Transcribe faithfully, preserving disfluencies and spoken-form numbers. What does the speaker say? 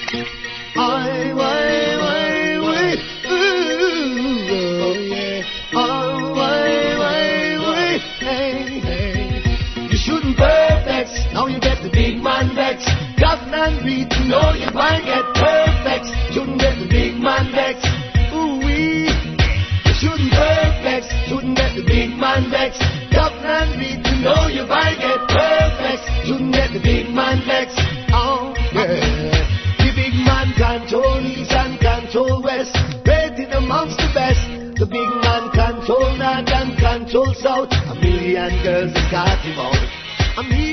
I, why, why, why, ooh, oh yeah. Oh, why, why, why, hey, hey. You shouldn't perfect, now you get the big man vex. Governor and read to know you might get perfect. Shouldn't get the big man vex. Ooh wee. You shouldn't perfect, shouldn't get the big man vex. Governor and read to know you might get perfect. Shouldn't get the big man vex. Oh yeah. The big man control east and control west, rated amongst the best. The big man control north and control south. A million girls has got him out. A million